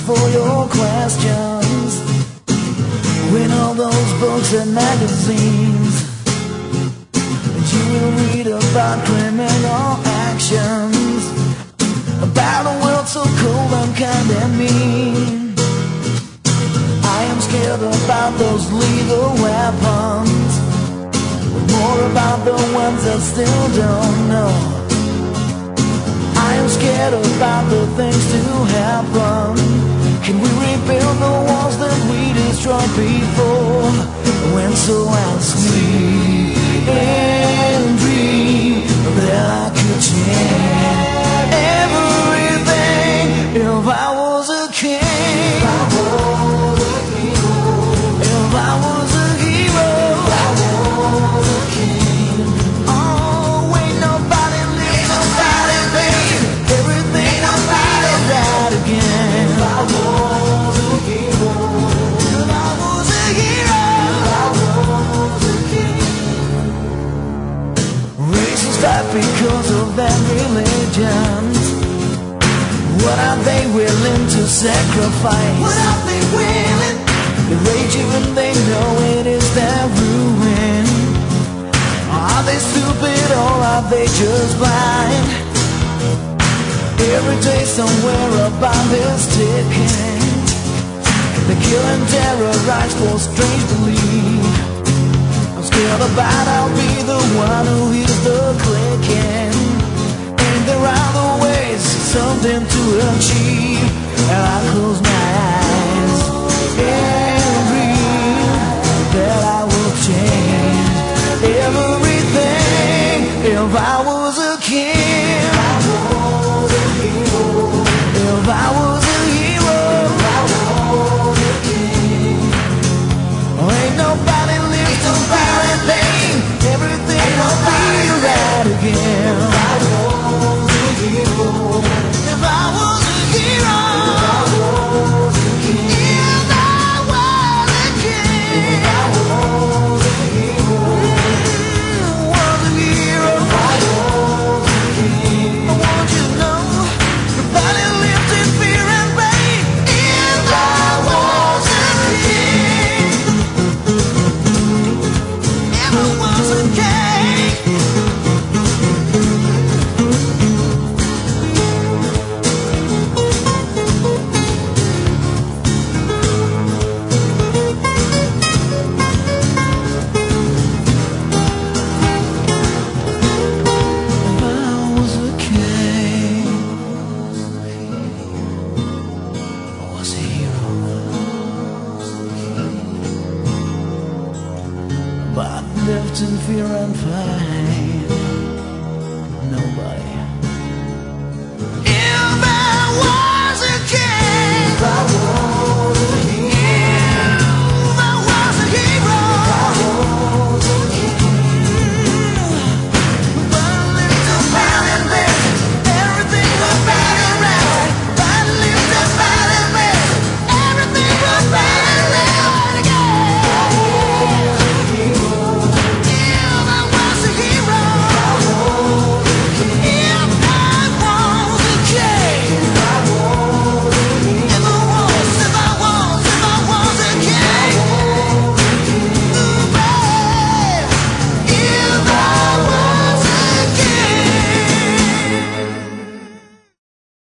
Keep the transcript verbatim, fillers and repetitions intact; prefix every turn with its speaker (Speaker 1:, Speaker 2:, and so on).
Speaker 1: for your questions. Read all those books and magazines, and you will read about criminal actions, about a world so cold and kind and mean. I am scared about those legal weapons, but more about the ones that still don't know. I am scared about the things to happen. Can we rebuild the walls that we destroyed before? When so I'll sleep and dream that I could change everything if I was a king. If I was a hero. If I was a hero. If I was a king. Oh, ain't nobody lives, nobody lives. Everything nobody died again. If I was a hero. If I was a hero. If I was a king. Racists fight because of their religions. What are they willing to sacrifice? What are they willing? They rage even they know it is their ruin. Are they stupid or are they just blind? Every day somewhere a bomb is ticking. They kill and terrorize for strange belief. I'm scared about I'll be the one who hears the clicking. And there are the ways, something to achieve. And I close my eyes and dream that I will change everything if I was a king.